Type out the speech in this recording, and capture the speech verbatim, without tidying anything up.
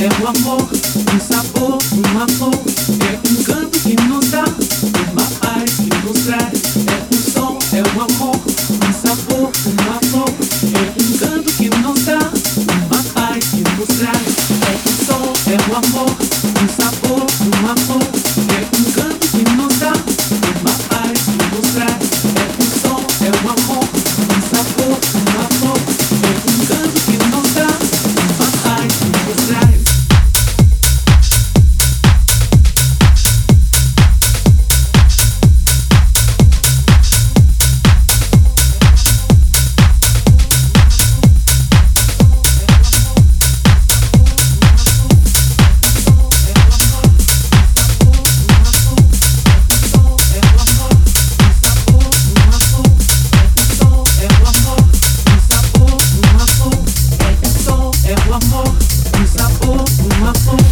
é o amor, um sabor, uma flor, é um canto que nos dá uma paz que nos traz. É um som, é o amor, um sabor, uma flor, é um canto que nos dá uma paz que nos traz. É um som, é o amor, um sabor, uma flor, é um canto que nos dá uma paz que nos traz. É um som, é o amor, um sabor, uma flor, é um canto que nos dá uma paz que nos traz. É o amor, um sabor, uma flor.